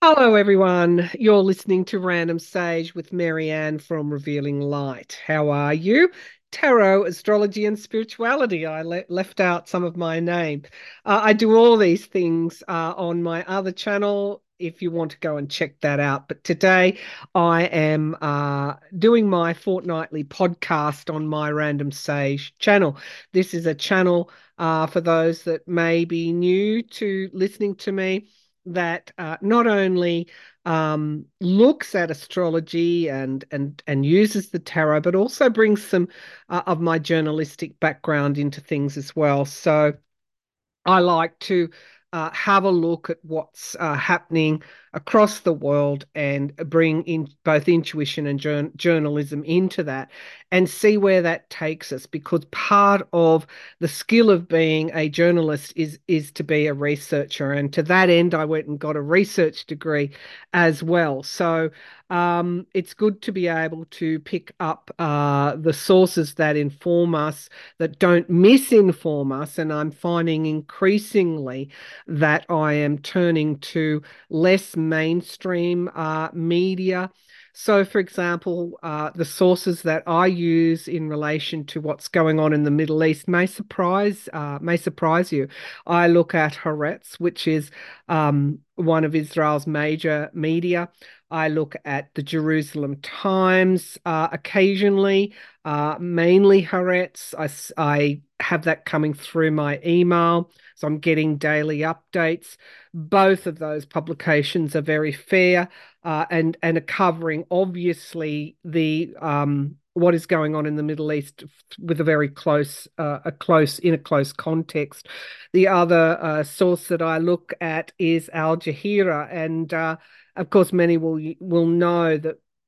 Hello, everyone. You're listening to Random Sage with Marianne from Revealing Light. How are you? Tarot, astrology, and spirituality. I left out some of my name. I do all these things on my other channel if you want to go and check that out. But today I am doing my fortnightly podcast on my Random Sage channel. This is a channel for those that may be new to listening to me that not only looks at astrology and uses the tarot, but also brings some of my journalistic background into things as well. So I like to have a look at what's happening across the world and bring in both intuition and journalism into that and see where that takes us. Because part of the skill of being a journalist is to be a researcher, and to that end, I went and got a research degree as well. So it's good to be able to pick up the sources that inform us, that don't misinform us. And I'm finding increasingly that I am turning to less mainstream media. So, for example, the sources that I use in relation to what's going on in the Middle East may surprise you. I look at Haaretz, which is one of Israel's major media. I look at the Jerusalem Times occasionally, mainly Haaretz. I have that coming through my email, so I'm getting daily updates. Both of those publications are very fair and are covering obviously the what is going on in the Middle East with a very close context. The other source that I look at is Al Jazeera, and of course, many will know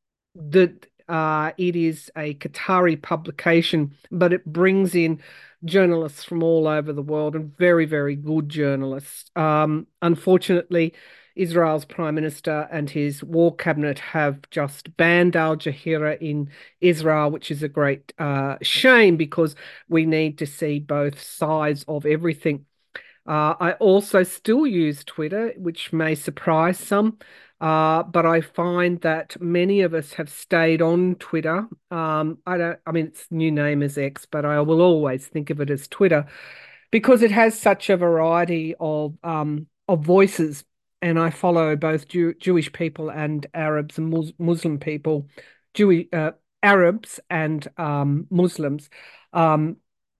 that it is a Qatari publication, but it brings in journalists from all over the world and very, very good journalists. Unfortunately, Israel's prime minister and his war cabinet have just banned Al Jazeera in Israel, which is a great shame because we need to see both sides of everything. I also still use Twitter, which may surprise some, but I find that many of us have stayed on Twitter. I mean, its new name is X, but I will always think of it as Twitter because it has such a variety of voices. And I follow both Jewish people and Arabs and Muslim people, Jewish Arabs and Muslims. Um,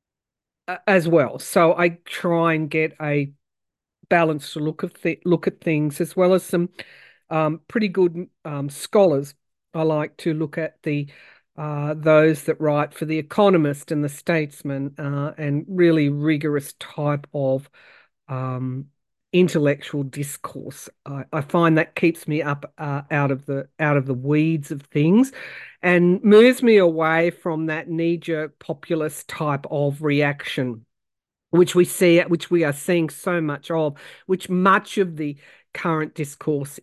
as well. So I try and get a balanced look at things, as well as some pretty good scholars. I like to look at the those that write for The Economist and The Statesman, and really rigorous type of um, intellectual discourse. I find that keeps me up out of the weeds of things and moves me away from that knee-jerk populist type of reaction which we are seeing so much of, which much of the current discourse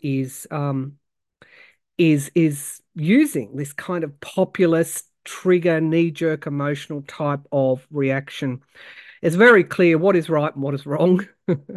is using this kind of populist trigger, knee-jerk emotional type of reaction. It's very clear what is right and what is wrong.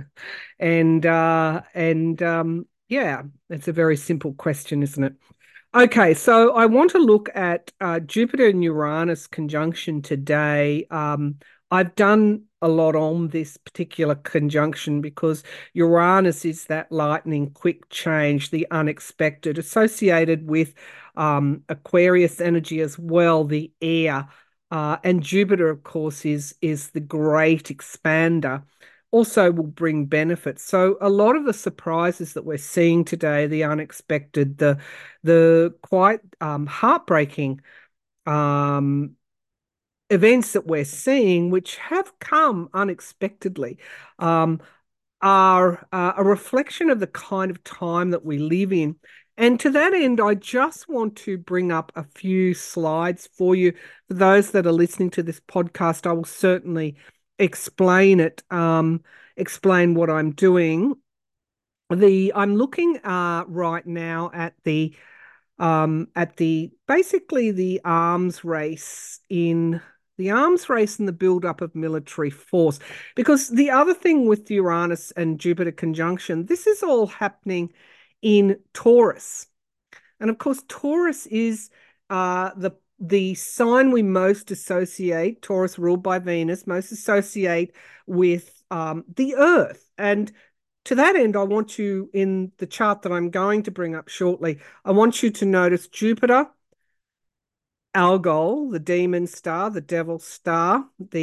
And yeah, it's a very simple question, isn't it? Okay, so I want to look at Jupiter and Uranus conjunction today. I've done a lot on this particular conjunction because Uranus is that lightning quick change, the unexpected, associated with Aquarius energy as well, the air. And Jupiter, of course, is the great expander, also will bring benefits. So a lot of the surprises that we're seeing today, the unexpected, the quite heartbreaking um, events that we're seeing, which have come unexpectedly, um, are a reflection of the kind of time that we live in. And to that end, I just want to bring up a few slides for you. For those that are listening to this podcast, I will certainly explain it, explain what I'm doing. I'm looking right now at the basically the arms race and the build-up of military force. Because the other thing with Uranus and Jupiter conjunction, this is all happening in Taurus. And of course, Taurus is the sign we most associate, Taurus ruled by Venus, most associate with the Earth. And to that end, I want you, in the chart that I'm going to bring up shortly, I want you to notice Jupiter, Algol, the demon star, the devil star,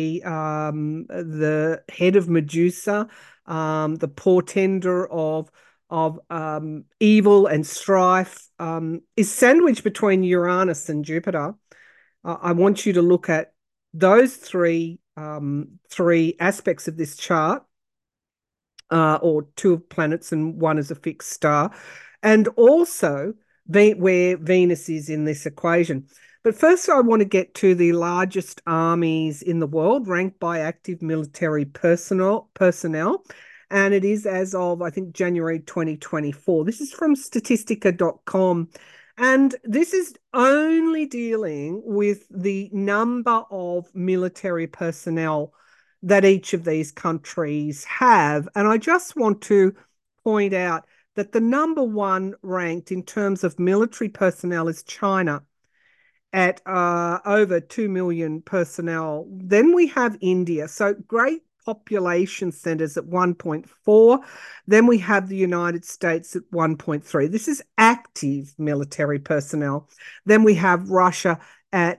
the head of Medusa, the portender of evil and strife, is sandwiched between Uranus and Jupiter. I want you to look at those three aspects of this chart, or two planets and one is a fixed star, and also where Venus is in this equation. But first, I want to get to the largest armies in the world, ranked by active military personnel. And it is as of, I think, January 2024. This is from Statistica.com. And this is only dealing with the number of military personnel that each of these countries have. And I just want to point out that the number one ranked in terms of military personnel is China at over 2 million personnel. Then we have India. So great population centers at 1.4. Then we have the United States at 1.3. This is active military personnel. Then we have Russia at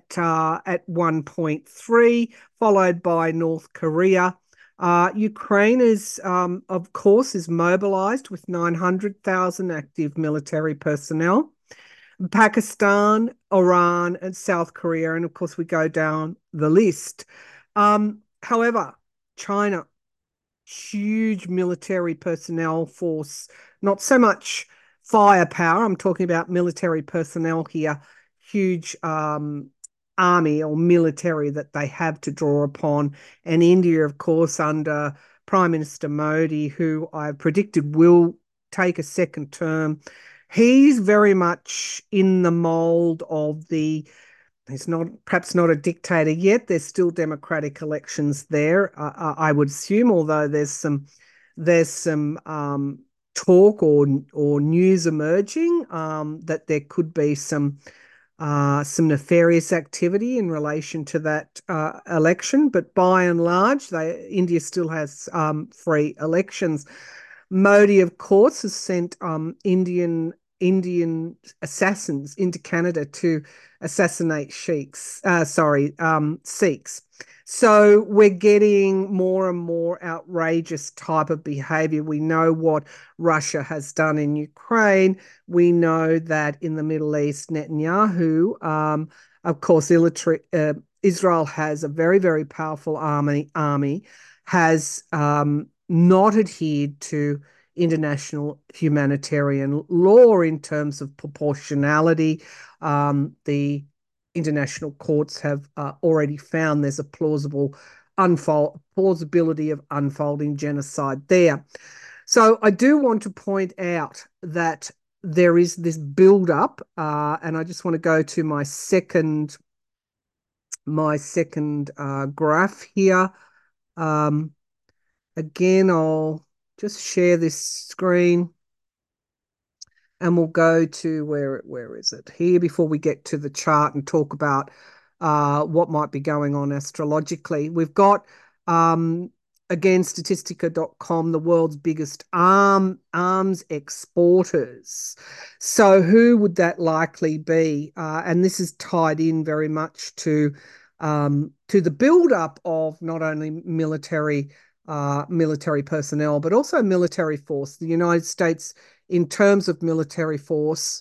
1.3, followed by North Korea. Ukraine is, of course, is mobilized with 900,000 active military personnel. Pakistan, Iran, and South Korea. And of course, we go down the list. However, China, huge military personnel force, not so much firepower. I'm talking about military personnel here, huge army or military that they have to draw upon. And India, of course, under Prime Minister Modi, who I've predicted will take a second term. He's very much in the mold of he's not, perhaps not a dictator yet. There's still democratic elections there, I would assume, although there's some talk or news emerging that there could be some nefarious activity in relation to that election. But by and large, India still has free elections. Modi, of course, has sent Indian assassins into Canada to assassinate Sikhs. So we're getting more and more outrageous type of behavior. We know what Russia has done in Ukraine. We know that in the Middle East, Netanyahu, of course, Israel has a very, very powerful army has not adhered to international humanitarian law in terms of proportionality. The international courts have already found there's a plausibility of unfolding genocide there. So I do want to point out that there is this build-up, and I just want to go to my second graph here. Again, I'll just share this screen and we'll go to where is it here before we get to the chart and talk about what might be going on astrologically. We've got again Statistica.com, the world's biggest arms exporters. So who would that likely be? And this is tied in very much to the build-up of not only military personnel, but also military force. The United States, in terms of military force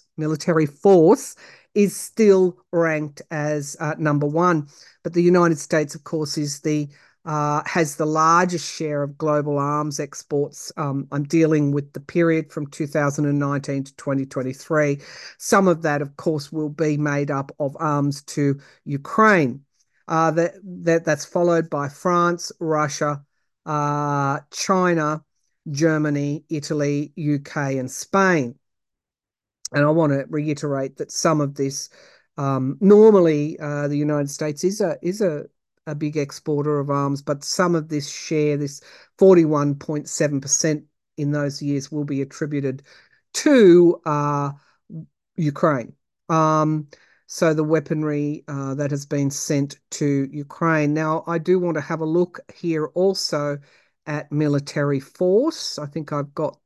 is still ranked as number one. But the United States, of course, has the largest share of global arms exports. I'm dealing with the period from 2019 to 2023. Some of that, of course, will be made up of arms to Ukraine. That's followed by France, Russia, China, Germany, Italy, UK, and Spain. And I want to reiterate that some of this, normally the United States is a big exporter of arms, but some of this share, this 41.7% in those years, will be attributed to Ukraine. Um, so the weaponry that has been sent to Ukraine. Now, I do want to have a look here also at military force. I think I've got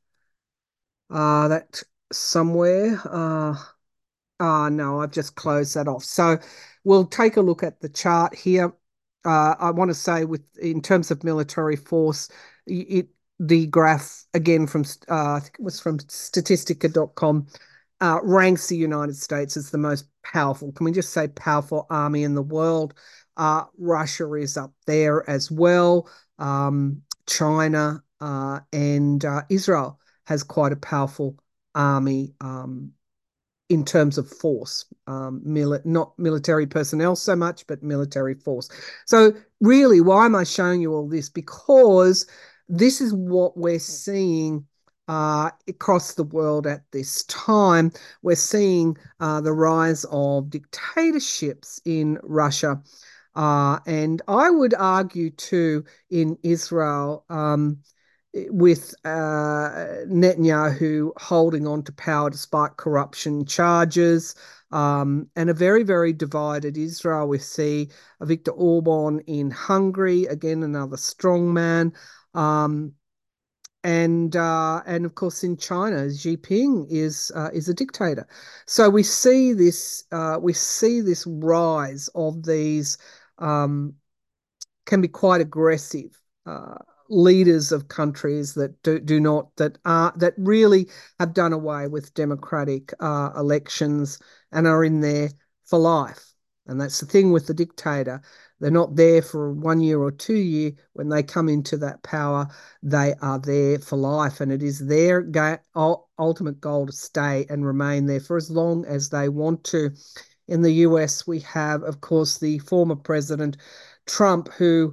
that somewhere. No, I've just closed that off. So we'll take a look at the chart here. I want to say, with in terms of military force, it the graph again from I think it was from Statistica.com ranks the United States as the most powerful. Can we just say powerful army in the world? Russia is up there as well. China and Israel has quite a powerful army. In terms of force, not military personnel so much, but military force. So, really, why am I showing you all this? Because this is what we're seeing across the world at this time. We're seeing the rise of dictatorships in Russia. And I would argue too in Israel. With Netanyahu holding on to power despite corruption charges, and a very, very divided Israel. We see Viktor Orban in Hungary, again, another strong man. Um, and of course in China, Xi Jinping is a dictator. So we see this rise of these um, can be quite aggressive leaders of countries that do not that really have done away with democratic elections and are in there for life. And that's the thing with the dictator. They're not there for 1 year or 2 year. When they come into that power, they are there for life, and it is their ultimate goal to stay and remain there for as long as they want to. In the US, we have, of course, the former president Trump, who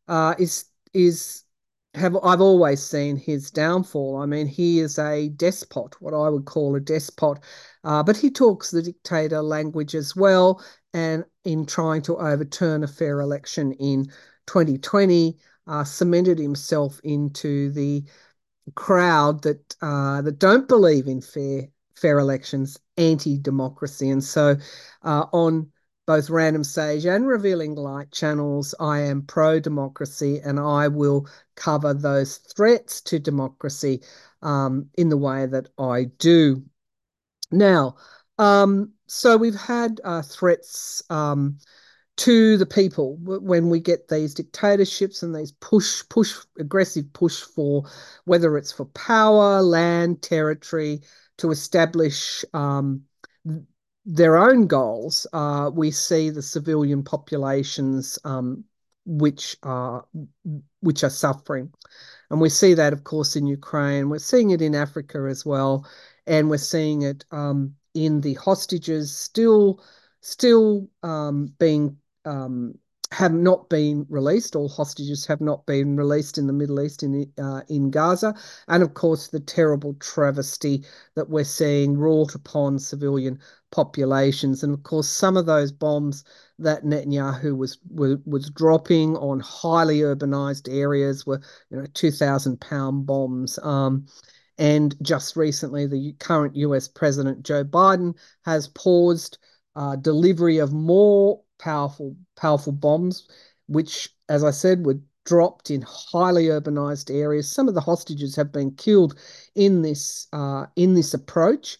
is have I've always seen his downfall. I mean, he is a despot, what I would call a despot, but he talks the dictator language as well. And in trying to overturn a fair election in 2020, cemented himself into the crowd that don't believe in fair elections, anti-democracy. And so on both Random Sage and Revealing Light channels, I am pro-democracy, and I will cover those threats to democracy in the way that I do. Now, so we've had threats to the people when we get these dictatorships and these aggressive push for whether it's for power, land, territory to establish their own goals. We see the civilian populations which are which are suffering. And we see that, of course, in Ukraine. We're seeing it in Africa as well, and we're seeing it in the hostages still being have not been released. All hostages have not been released in the Middle East in Gaza, and of course the terrible travesty that we're seeing wrought upon civilian populations. And of course, some of those bombs that Netanyahu was dropping on highly urbanized areas were 2,000 pound bombs. And just recently, the current US President Joe Biden has paused delivery of more powerful bombs, which, as I said, were dropped in highly urbanized areas. Some of the hostages have been killed in this approach.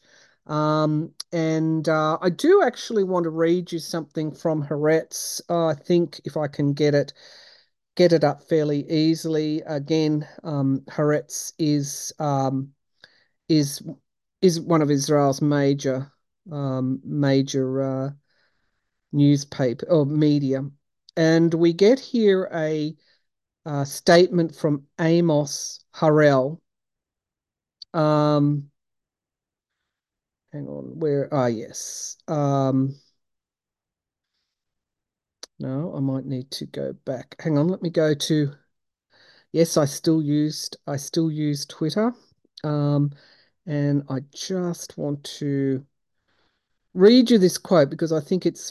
And I do actually want to read you something from Haaretz. I think if I can get it up fairly easily. Again, Haaretz is is one of Israel's major newspaper or media, and we get here a statement from Amos Harel. Um, Hang on, where? Ah, yes. No, I might need to go back. Hang on, let me go to. Yes, I still use Twitter. Um, and I just want to read you this quote because I think it's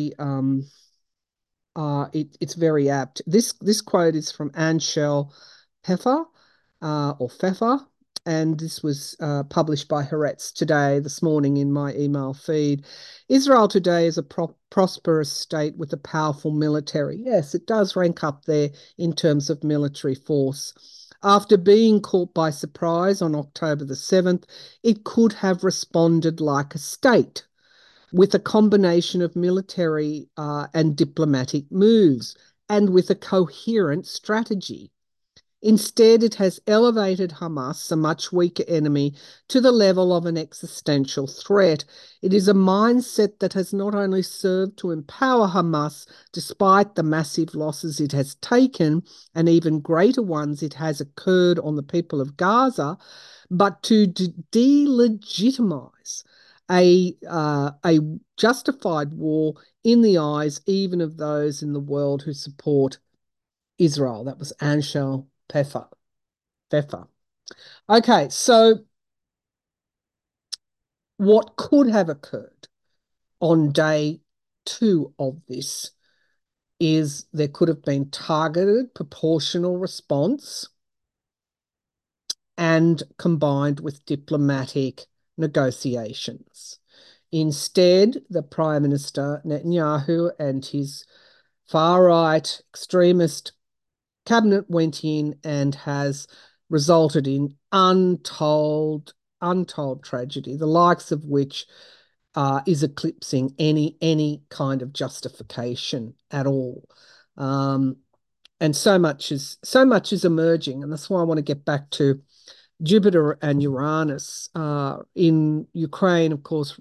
it's very apt. This quote is from Anshel Pfeffer or Pfeffer, and this was published by Haaretz today, this morning in my email feed. Israel today is a prosperous state with a powerful military. Yes, it does rank up there in terms of military force. After being caught by surprise on October the 7th, it could have responded like a state with a combination of military and diplomatic moves and with a coherent strategy. Instead, it has elevated Hamas, a much weaker enemy, to the level of an existential threat. It is a mindset that has not only served to empower Hamas, despite the massive losses it has taken and even greater ones it has occurred on the people of Gaza, but to delegitimize a justified war in the eyes even of those in the world who support Israel. That was Anshel Pfeffer. Okay, so what could have occurred on day 2 of this is there could have been targeted proportional response and combined with diplomatic negotiations. Instead, the Prime Minister Netanyahu and his far-right extremist cabinet went in and has resulted in untold tragedy, the likes of which is eclipsing any kind of justification at all. And so much is emerging, and that's why I want to get back to Jupiter and Uranus. In Ukraine, of course,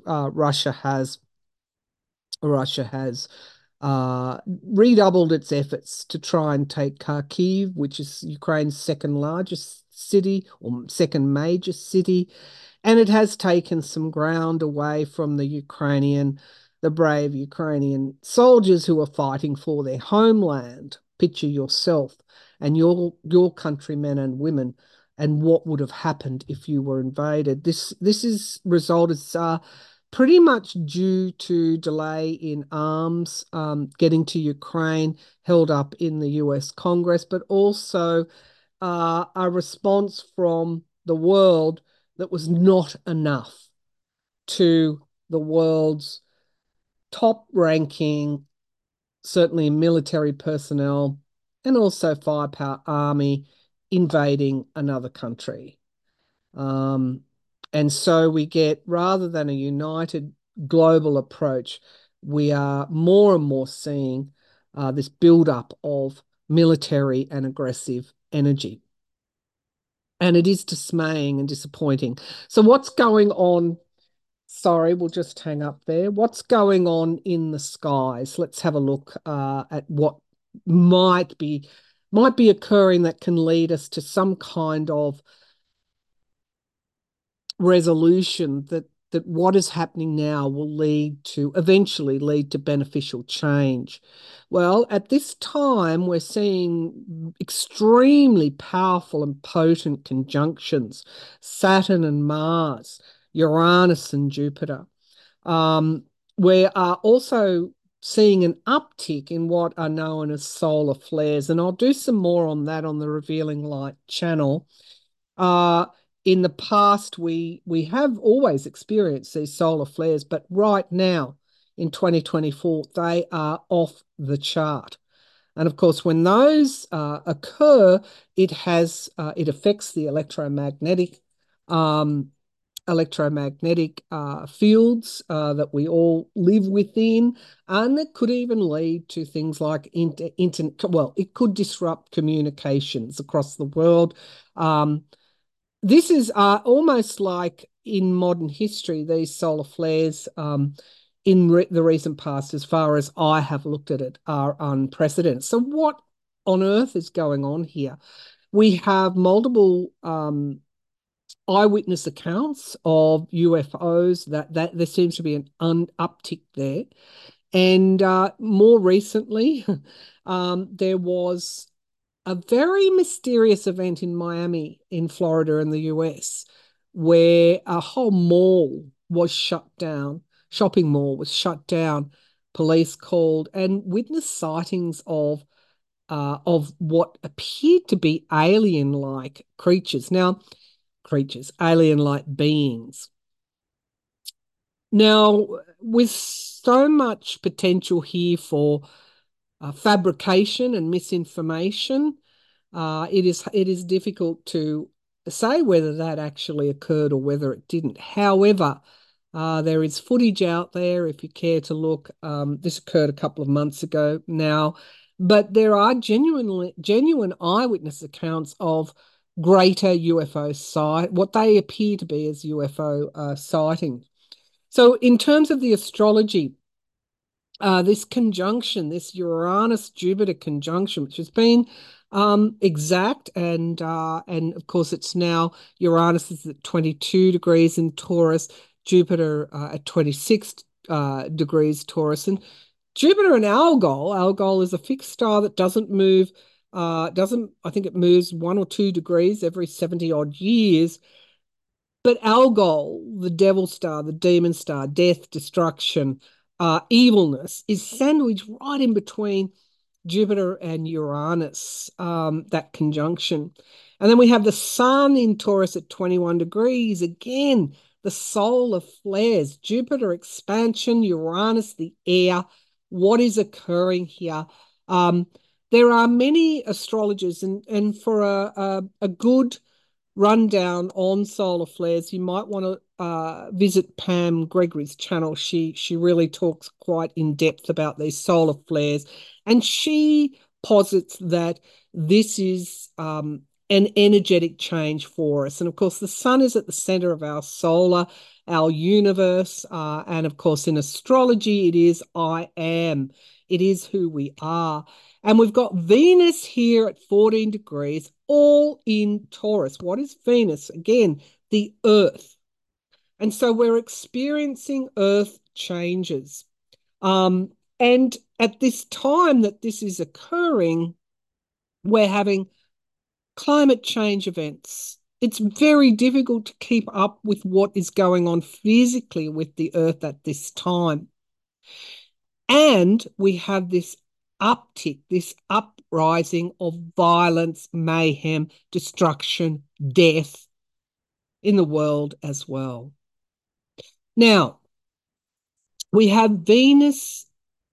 Russia has redoubled its efforts to try and take Kharkiv, which is Ukraine's second largest city or second major city, and it has taken some ground away from the brave Ukrainian soldiers who are fighting for their homeland. Picture yourself and your countrymen and women, and what would have happened if you were invaded. This is result is pretty much due to delay in arms getting to Ukraine, held up in the US Congress, but also a response from the world that was not enough to the world's top ranking, certainly military personnel and also firepower army invading another country. Um, and so we get, rather than a united global approach, we are more and more seeing this build-up of military and aggressive energy. And it is dismaying and disappointing. So what's going on? Sorry, we'll just hang up there. What's going on in the skies? Let's have a look at what might be occurring that can lead us to some kind of resolution that what is happening now will eventually lead to beneficial change. Well, at this time, we're seeing extremely powerful and potent conjunctions, Saturn and Mars, Uranus and Jupiter. We are also seeing an uptick in what are known as solar flares, and I'll do some more on that on the Revealing Light channel. In the past, we have always experienced these solar flares, but right now in 2024, they are off the chart. And of course, when those occur, it affects the electromagnetic fields that we all live within, and it could even lead to things like internet. Well, it could disrupt communications across the world. This is almost like in modern history, these solar flares in the recent past, as far as I have looked at it, are unprecedented. So what on earth is going on here? We have multiple eyewitness accounts of UFOs that there seems to be an uptick there. And more recently, there was a very mysterious event in Miami, in Florida, in the US, where a whole mall was shut down, shopping mall was shut down, police called, and witnessed sightings of what appeared to be alien-like creatures. Now, creatures, alien-like beings. Now, with so much potential here for fabrication and misinformation, it is difficult to say whether that actually occurred or whether it didn't. However, there is footage out there if you care to look. This occurred a couple of months ago now, but there are genuine eyewitness accounts of greater UFO what they appear to be as UFO sightings. So, in terms of the astrology, this conjunction, this Uranus-Jupiter conjunction, which has been exact, and of course it's now Uranus is at 22 degrees in Taurus, Jupiter at 26 degrees Taurus, and Jupiter and Algol is a fixed star that doesn't move. Doesn't I think it moves 1 or 2 degrees every 70 odd years. But Algol, the devil star, the demon star, death, destruction, evilness, is sandwiched right in between Jupiter and Uranus, that conjunction. And then we have the sun in Taurus at 21 degrees. Again, the solar flares, Jupiter expansion, Uranus, the air. What is occurring here? There are many astrologers, and for a good rundown on solar flares, you might want to visit Pam Gregory's channel. She really talks quite in depth about these solar flares, and she posits that this is an energetic change for us. And of course, the sun is at the center of our universe, and of course, in astrology, it is I am. It is who we are. And we've got Venus here at 14 degrees, all in Taurus. What is Venus? Again, the Earth. And so we're experiencing Earth changes. And at this time that this is occurring, we're having climate change events. It's very difficult to keep up with what is going on physically with the Earth at this time. And we have this uptick, this uprising of violence, mayhem, destruction, death in the world as well. Now, we have Venus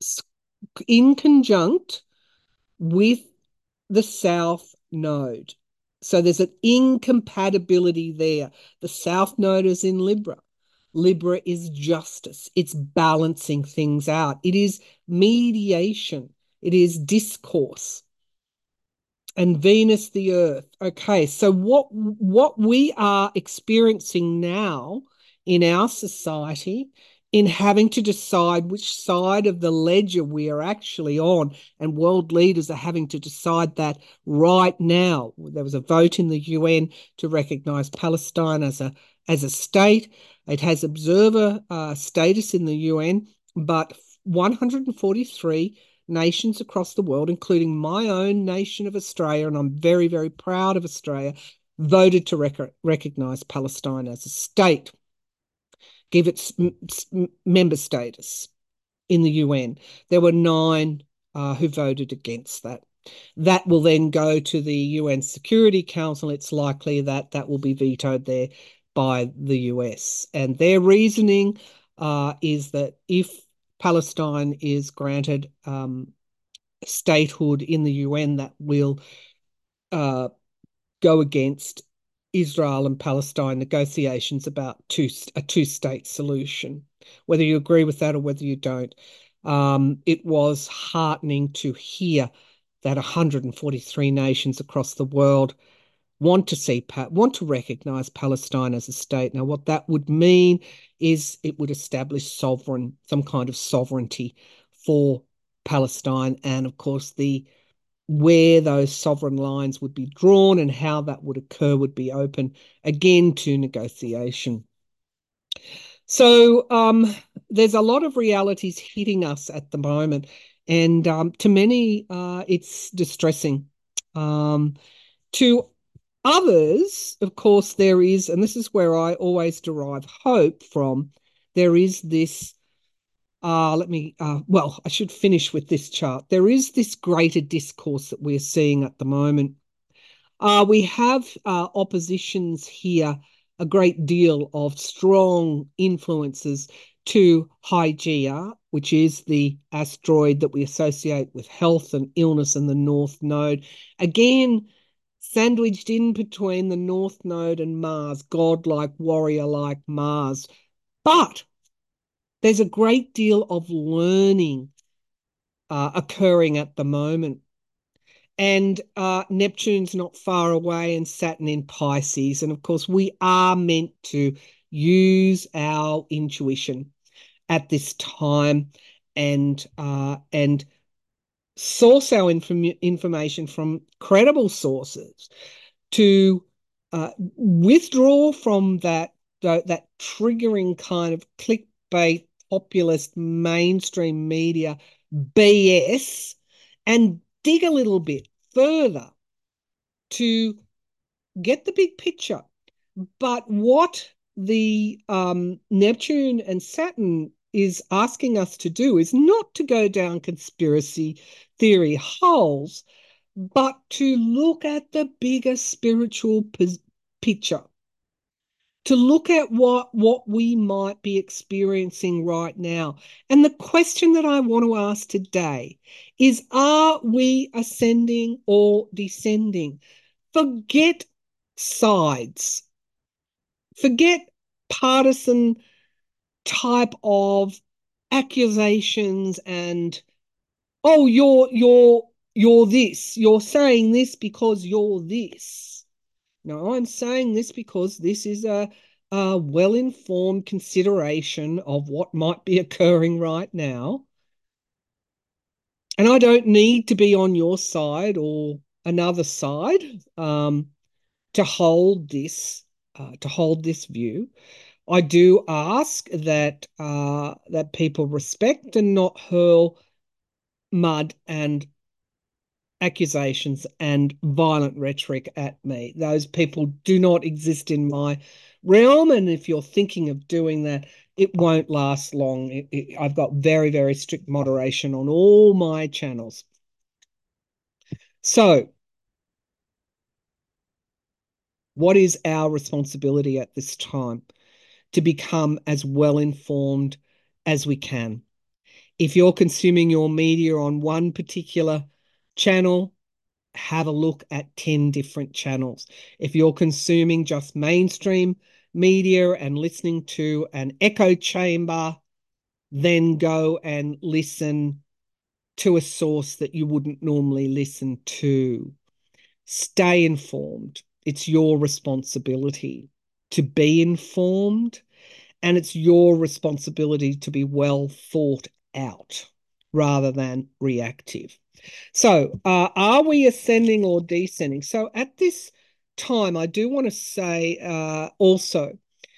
in conjunct with the South Node. So there's an incompatibility there. The South Node is in Libra. Libra is justice. It's balancing things out. It is mediation. It is discourse. And Venus, the Earth. Okay, so what we are experiencing now in our society, in having to decide which side of the ledger we are actually on, and world leaders are having to decide that right now. There was a vote in the UN to recognize Palestine as a state. It has observer status in the UN, but 143 nations across the world, including my own nation of Australia, and I'm very, very proud of Australia, voted to recognise Palestine as a state, give it member status in the UN. There were 9 who voted against that. That will then go to the UN Security Council. It's likely that that will be vetoed there by the US. And their reasoning is that if Palestine is granted statehood in the UN, that will go against Israel and Palestine negotiations about a two-state solution. Whether you agree with that or whether you don't, it was heartening to hear that 143 nations across the world want to recognise Palestine as a state. Now, what that would mean is it would establish some kind of sovereignty for Palestine, and of course where those sovereign lines would be drawn and how that would occur would be open again to negotiation. So there's a lot of realities hitting us at the moment, and to many it's distressing. To others, of course, there is, and this is where I always derive hope from, there is this, well, I should finish with this chart. There is this greater discourse that we're seeing at the moment. We have oppositions here, a great deal of strong influences to Hygeia, which is the asteroid that we associate with health and illness in the North Node. Again, sandwiched in between the North Node and Mars, godlike, warrior-like Mars. But there's a great deal of learning occurring at the moment. And Neptune's not far away and Saturn in Pisces. And of course, we are meant to use our intuition at this time and source our information from credible sources to withdraw from that triggering kind of clickbait, populist, mainstream media BS and dig a little bit further to get the big picture. But what the Neptune and Saturn is asking us to do is not to go down conspiracy theory holes, but to look at the bigger spiritual picture, to look at what we might be experiencing right now. And the question that I want to ask today is, are we ascending or descending? Forget sides. Forget partisan type of accusations and, oh, you're this. You're saying this because you're this. No, I'm saying this because this is a well-informed consideration of what might be occurring right now. And I don't need to be on your side or another side to hold this view. I do ask that people respect and not hurl mud and accusations and violent rhetoric at me. Those people do not exist in my realm, and if you're thinking of doing that, it won't last long. I've got very, very strict moderation on all my channels. So, what is our responsibility at this time? To become as well informed as we can. If you're consuming your media on one particular channel, have a look at 10 different channels. If you're consuming just mainstream media and listening to an echo chamber, then go and listen to a source that you wouldn't normally listen to. Stay informed. It's your responsibility to be informed, and it's your responsibility to be well thought out rather than reactive. So, are we ascending or descending? So, at this time, I do want to say also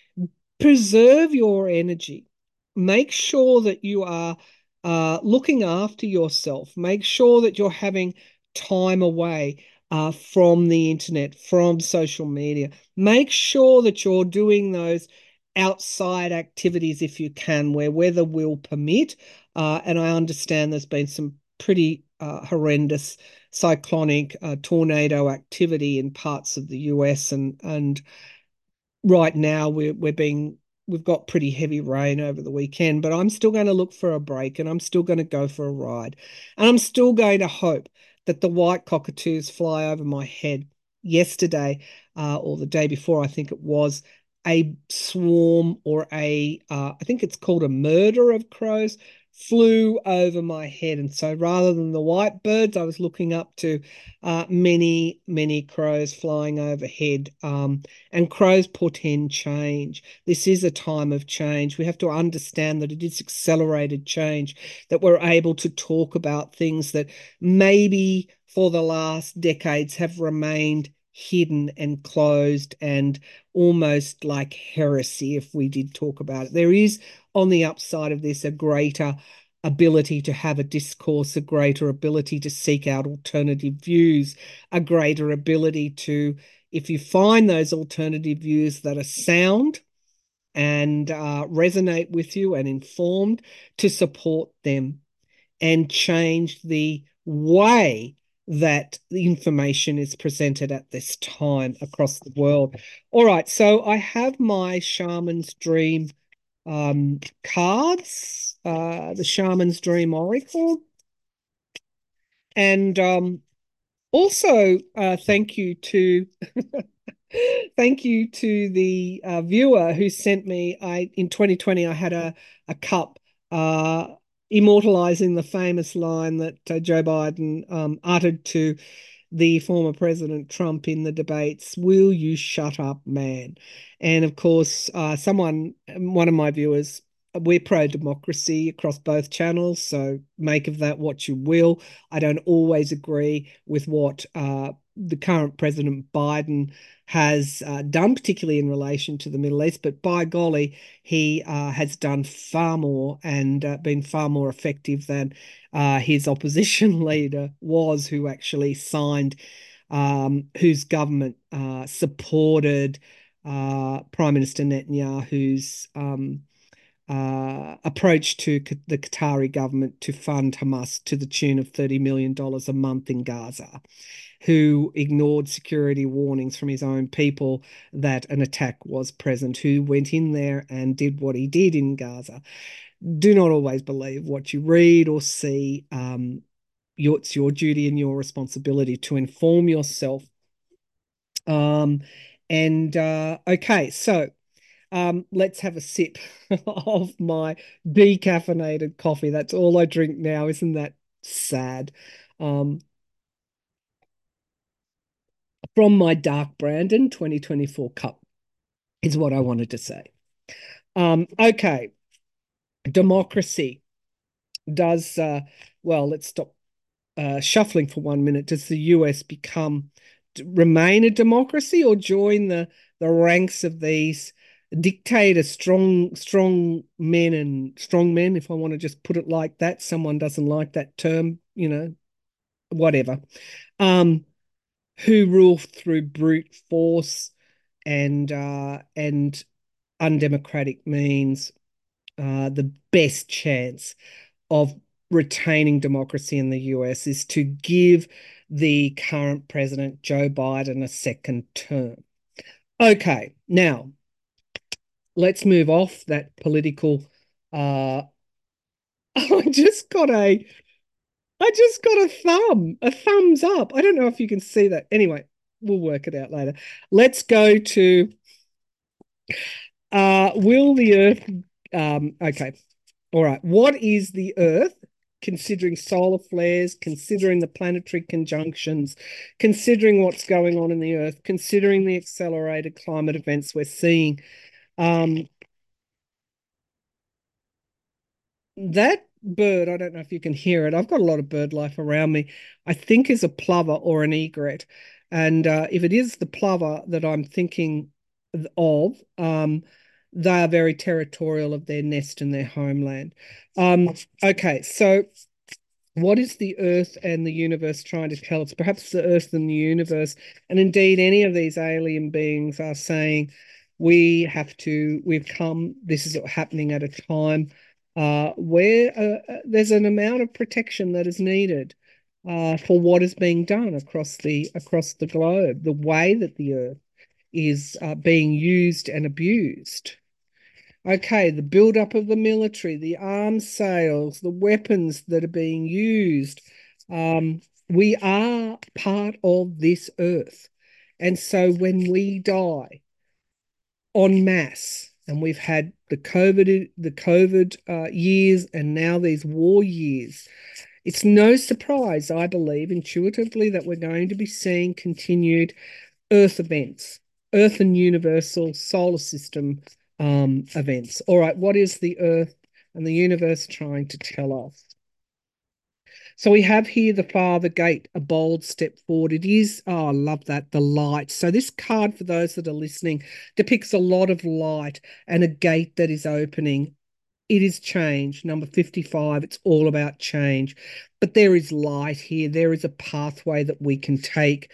preserve your energy. Make sure that you are looking after yourself. Make sure that you're having time away from the internet, from social media. Make sure that you're doing those outside activities if you can, where weather will permit. And I understand there's been some pretty horrendous cyclonic tornado activity in parts of the US, and right now we've got pretty heavy rain over the weekend, but I'm still going to look for a break and I'm still going to go for a ride. And I'm still going to hope that the white cockatoos fly over my head. Yesterday, or the day before, I think it was, a swarm or I think it's called a murder of crows flew over my head. And so rather than the white birds, I was looking up to many, many crows flying overhead. And crows portend change. This is a time of change. We have to understand that it is accelerated change, that we're able to talk about things that maybe for the last decades have remained hidden and closed and almost like heresy if we did talk about it. There is, on the upside of this, a greater ability to have a discourse, a greater ability to seek out alternative views, a greater ability to, if you find those alternative views that are sound and resonate with you and informed, to support them and change the way that the information is presented at this time across the world. All right, so I have my Shaman's Dream cards, the Shaman's Dream Oracle, and also thank you to thank you to the viewer who sent me. I in 2020 I had a cup uh, immortalizing the famous line that Joe Biden uttered to the former President Trump in the debates, "Will you shut up, man?" And of course, one of my viewers, we're pro-democracy across both channels, so make of that what you will. I don't always agree with what the current President Biden has done, particularly in relation to the Middle East, but by golly, he has done far more and been far more effective than his opposition leader was, who actually signed, whose government supported Prime Minister Netanyahu's approach to the Qatari government to fund Hamas to the tune of $30 million a month in Gaza, who ignored security warnings from his own people that an attack was present, who went in there and did what he did in Gaza. Do not always believe what you read or see. It's your duty and your responsibility to inform yourself. Um, and okay, so let's have a sip of my decaffeinated coffee. That's all I drink now. Isn't that sad? Um, from my Dark Brandon 2024 cup is what I wanted to say. Okay, democracy does, well, let's stop shuffling for 1 minute. Does the US remain a democracy or join the ranks of these dictators, strong men and strong men, if I want to just put it like that? Someone doesn't like that term, whatever. Um, who rule through brute force and undemocratic means. The best chance of retaining democracy in the US is to give the current president, Joe Biden, a second term. Okay, now let's move off that political. Uh, I just got a, I just got a thumbs up. I don't know if you can see that. Anyway, we'll work it out later. Let's go to will the Earth. Okay, all right. What is the Earth, considering solar flares, considering the planetary conjunctions, considering what's going on in the Earth, considering the accelerated climate events we're seeing? Um, that bird, I don't know if you can hear it. I've got a lot of bird life around me. I think is a plover or an egret. And if it is the plover that I'm thinking of, they are very territorial of their nest and their homeland. Okay, so what is the earth and the universe trying to tell us? Perhaps the earth and the universe, and indeed any of these alien beings, are saying we've come, this is happening at a time where there's an amount of protection that is needed for what is being done across the globe, the way that the earth is being used and abused. Okay, the build-up of the military, the arms sales, the weapons that are being used. We are part of this earth. And so when we die en masse, and we've had the COVID years and now these war years, it's no surprise, I believe, intuitively, that we're going to be seeing continued Earth events, Earth and universal solar system events. All right, what is the Earth and the universe trying to tell us? So we have here the Father Gate, a bold step forward. It is, oh, I love that, the light. So this card, for those that are listening, depicts a lot of light and a gate that is opening. It is change. Number 55, it's all about change. But there is light here. There is a pathway that we can take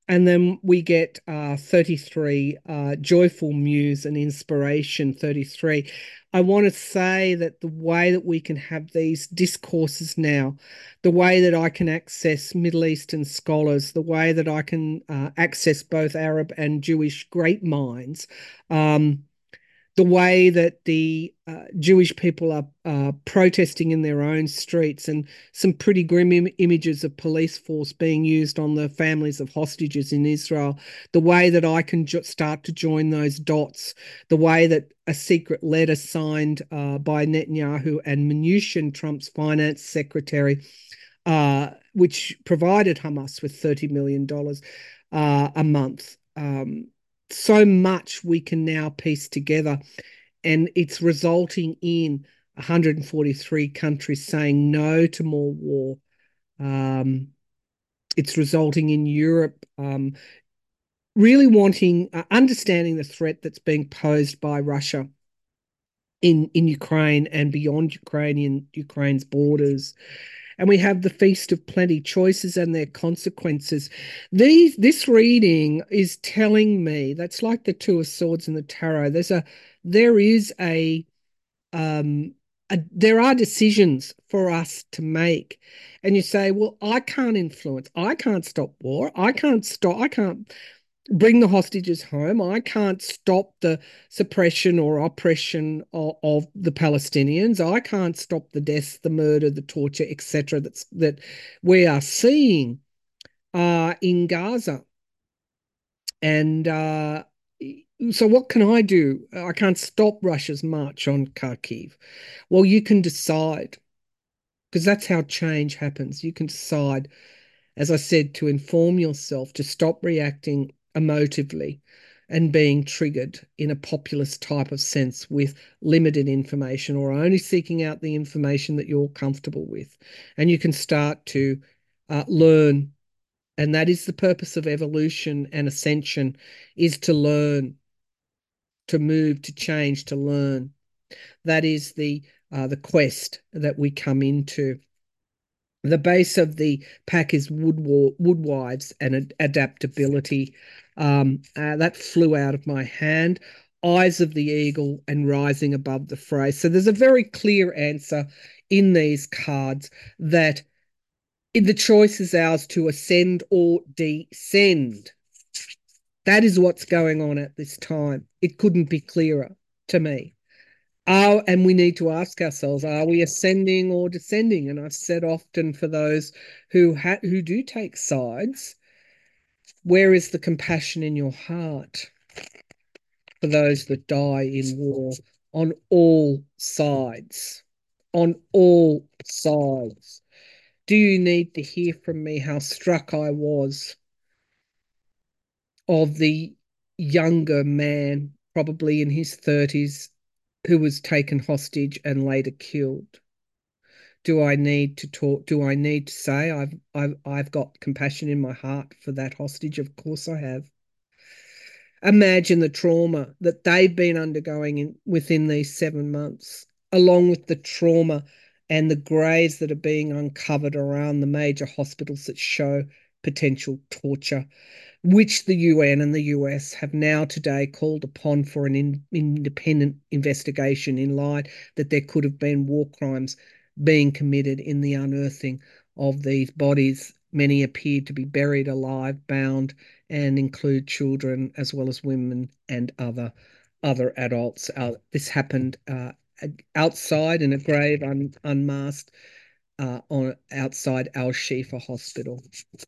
And then we get 33, Joyful Muse and Inspiration 33. I want to say that the way that we can have these discourses now, the way that I can access Middle Eastern scholars, the way that I can access both Arab and Jewish great minds, um, the way that the Jewish people are protesting in their own streets, and some pretty grim images of police force being used on the families of hostages in Israel, the way that I can start to join those dots, the way that a secret letter signed by Netanyahu and Mnuchin, Trump's finance secretary, which provided Hamas with $30 million a month. So much we can now piece together, and it's resulting in 143 countries saying no to more war. Um, it's resulting in Europe really wanting, understanding the threat that's being posed by Russia in Ukraine and beyond Ukraine's borders. And we have the Feast of Plenty, choices and their consequences. This reading is telling me that's like the Two of Swords in the tarot. There is there are decisions for us to make. And you say, well, I can't influence, I can't stop war, I can't bring the hostages home. I can't stop the suppression or oppression of the Palestinians. I can't stop the deaths, the murder, the torture, etc. That we are seeing in Gaza. And so, what can I do? I can't stop Russia's march on Kharkiv. Well, you can decide, because that's how change happens. You can decide, as I said, to inform yourself, to stop reacting emotively and being triggered in a populist type of sense with limited information, or only seeking out the information that you're comfortable with. And you can start to learn. And that is the purpose of evolution and ascension, is to learn, to move, to change, to learn. That is the quest that we come into. The base of the pack is woodwives and adaptability. That flew out of my hand. Eyes of the eagle and rising above the fray. So there's a very clear answer in these cards that the choice is ours to ascend or descend. That is what's going on at this time. It couldn't be clearer to me. And we need to ask ourselves, are we ascending or descending? And I've said often, for those who do take sides, where is the compassion in your heart for those that die in war on all sides? On all sides. Do you need to hear from me how struck I was of the younger man, probably in his 30s, who was taken hostage and later killed? Do I need to talk? Do I need to say I've got compassion in my heart for that hostage? Of course I have. Imagine the trauma that they've been undergoing within these 7 months, along with the trauma and the graves that are being uncovered around the major hospitals that show potential torture, which the UN and the US have now today called upon for an independent investigation, in light that there could have been war crimes being committed in the unearthing of these bodies. Many appeared to be buried alive, bound, and include children as well as women and other adults. This happened outside in a grave, unmasked, on outside Al Shifa Hospital.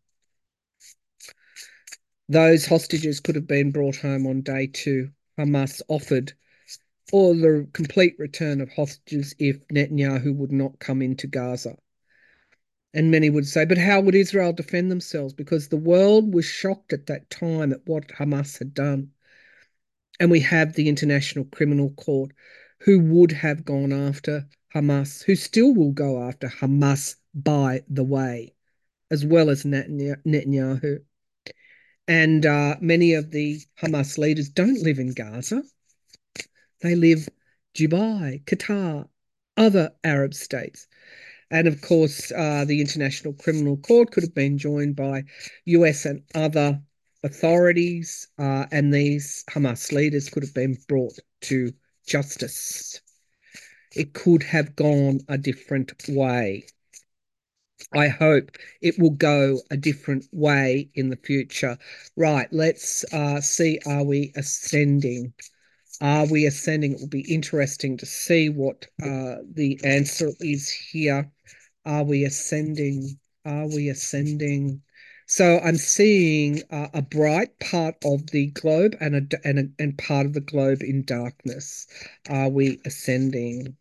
Those hostages could have been brought home on day 2. Hamas offered, or the complete return of hostages, if Netanyahu would not come into Gaza. And many would say, but how would Israel defend themselves? Because the world was shocked at that time at what Hamas had done. And we have the International Criminal Court, who would have gone after Hamas, who still will go after Hamas, by the way, as well as Netanyahu. And many of the Hamas leaders don't live in Gaza. They live Dubai, Qatar, other Arab states. And of course, the International Criminal Court could have been joined by US and other authorities and these Hamas leaders could have been brought to justice. It could have gone a different way. I hope it will go a different way in the future. Right, let's see, are we ascending? Are we ascending? It will be interesting to see what the answer is here. Are we ascending? Are we ascending? So I'm seeing a bright part of the globe and part of the globe in darkness. Are we ascending?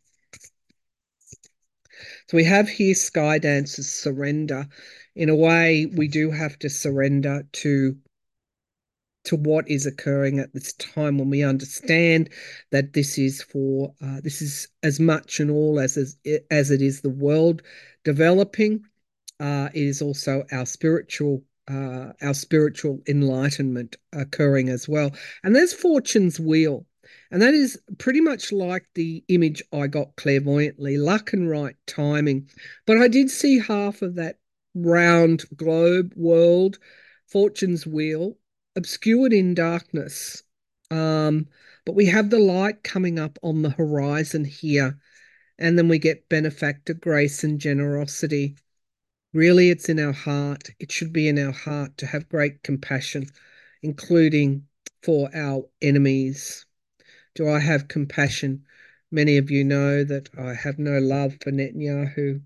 So we have here Sky Dance's surrender. In a way, we do have to surrender to what is occurring at this time when we understand that this is as much and all as it is the world developing. It is also our spiritual enlightenment occurring as well. And there's Fortune's wheel. And that is pretty much like the image I got clairvoyantly, luck and right timing. But I did see half of that round globe world, Fortune's wheel, obscured in darkness. Um, but we have the light coming up on the horizon here. And then we get benefactor grace and generosity. Really, it's in our heart. It should be in our heart to have great compassion, including for our enemies. Do I have compassion? Many of you know that I have no love for Netanyahu.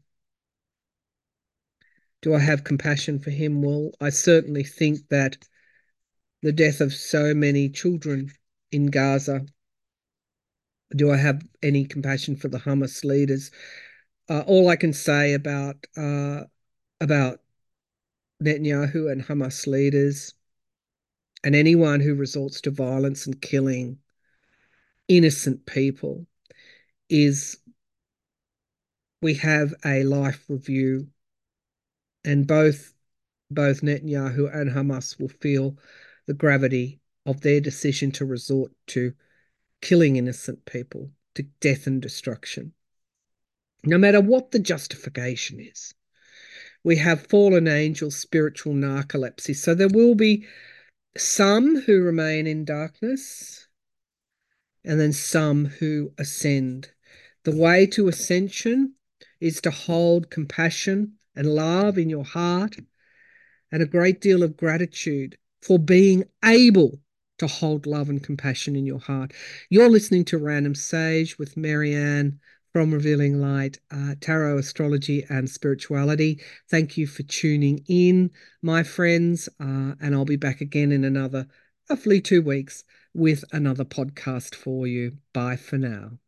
Do I have compassion for him? Well, I certainly think that the death of so many children in Gaza. Do I have any compassion for the Hamas leaders? All I can say about Netanyahu and Hamas leaders and anyone who resorts to violence and killing innocent people is we have a life review, and both Netanyahu and Hamas will feel the gravity of their decision to resort to killing innocent people to death and destruction, no matter what the justification is. We have fallen angels, spiritual narcolepsy. So there will be some who remain in darkness and then some who ascend. The way to ascension is to hold compassion and love in your heart and a great deal of gratitude for being able to hold love and compassion in your heart. You're listening to Random Sage with Marianne from Revealing Light, Tarot, Astrology, and Spirituality. Thank you for tuning in, my friends, and I'll be back again in another roughly 2 weeks with another podcast for you. Bye for now.